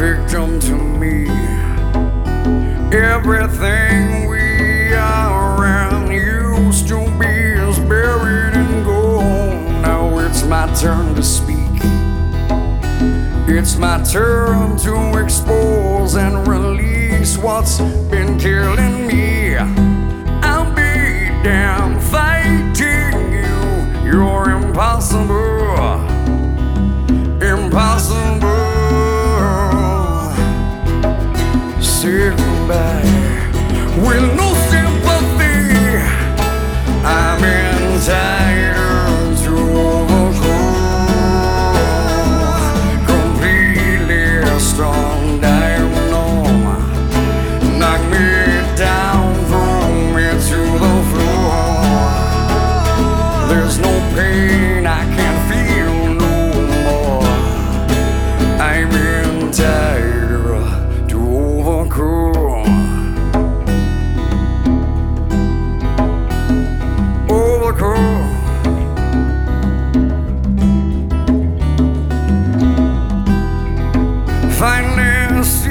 victim to me. Everything we are around used to be is buried in gold. Now it's my turn to speak. It's my turn to expose and release what's been killing me. I'll be damn fighting you. You're impossible, impossible. Say goodbye with no sympathy. I'm entitled to overcome. Completely strong diagonal. Knock me down, throw me to the floor. There's no pain I can't feel no more. I'm entitled to overcome. Overcome. Finally